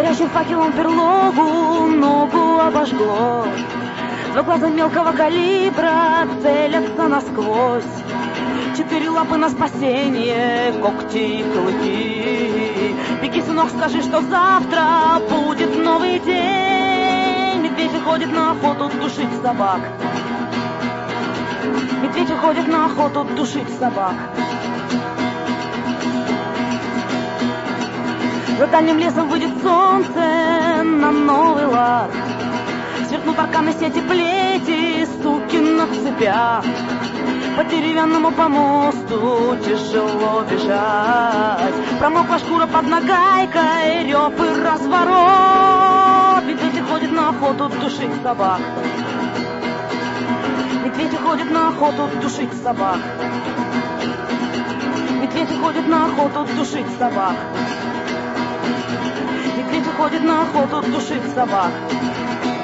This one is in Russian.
Горящим факелом берлогу ногу обожгло. Два глаза мелкого калибра целятся насквозь. 4 лапы на спасение, когти и клыки. Беги, сынок, скажи, что завтра будет новый день. Медведь уходит на охоту душить собак. Медведь уходит на охоту душить собак. За дальним лесом выйдет солнце на новый лад. Сверкнут арканы сети плети, суки на цепях. По деревянному помосту тяжело бежать. Промокла шкура под нагайкой, рёв и разворот. Медведь уходит на охоту душить собак. Медведь уходит на охоту душить собак. Медведь уходит на охоту душить собак. Медведь уходит на охоту душить собак.